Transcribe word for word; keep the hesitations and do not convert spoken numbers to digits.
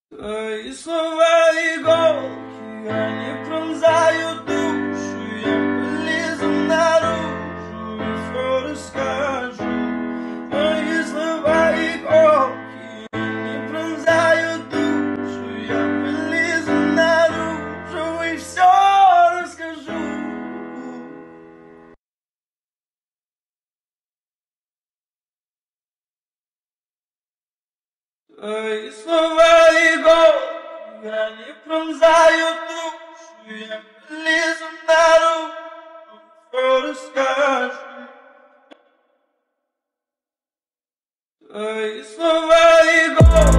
Твои слова иголки, они пронзают душу. Я вылезу наружу и все расскажу. Твои слова иголки, они пронзают душу. Я вылезу наружу и все расскажу. Твои слова иголки, они пронзают душу. Я вылезу наружу, все расскажу. Твои слова иголки.